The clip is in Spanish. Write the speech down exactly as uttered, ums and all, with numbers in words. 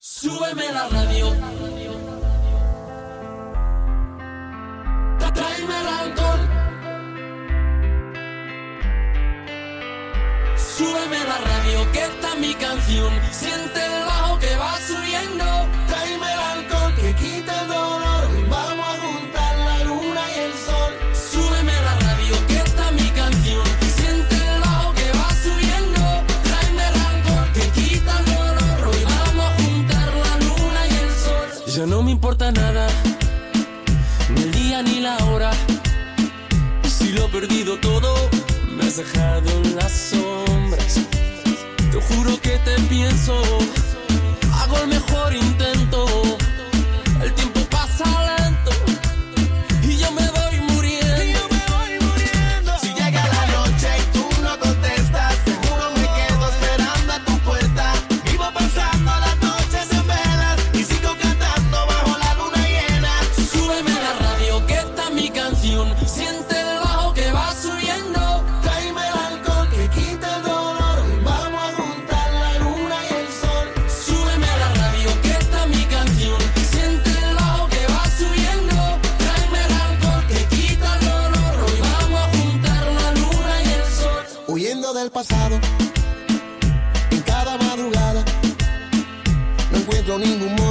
Súbeme la radio. Tráeme el alcohol. Súbeme la radio, que esta es mi canción. Siente el bajo que va subiendo. Tráeme el alcohol que quita el dolor. Vamos a juntar la luna y el sol. Súbeme la radio, que esta es mi canción. Siente el bajo que va subiendo. Tráeme el alcohol que quita el dolor. Hoy vamos a juntar la luna y el sol. Ya no me importa nada, ni el día ni la hora. Si lo he perdido todo, me has dejado en las sombras. Te juro que te pienso, hago el mejor intento. El tiempo pasa lento y yo me voy muriendo. Y yo me voy muriendo. Si llega la noche y tú no contestas, seguro me quedo esperando a tu puerta. Vivo pasando las noches en velas y sigo cantando bajo la luna llena. Súbeme la radio, que esta es mi canción. Siente el bajo que va subiendo. Tráeme el alcohol que quita el dolor. Vamos a juntar la luna y el sol. Súbeme la radio, que esta es mi canción. Siente el bajo que va subiendo. Tráeme el alcohol que quita el dolor. Hoy vamos a juntar la luna y el sol. Huyendo del pasado, en cada madrugada no encuentro ningún